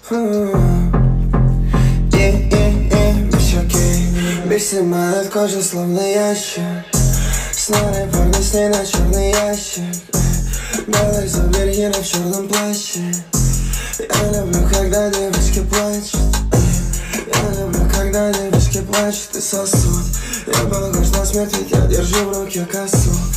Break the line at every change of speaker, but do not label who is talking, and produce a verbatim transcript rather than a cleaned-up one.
И-и-и, без щеки, без снимает кожу, словно ящик. Снаряд парни с ней на черный ящик. Белый зубер в черном плаще. Я люблю, когда девочки плачут. Я люблю, когда девочки плачут и сосут. Я похож на смерть, ведь я держу в руке косу.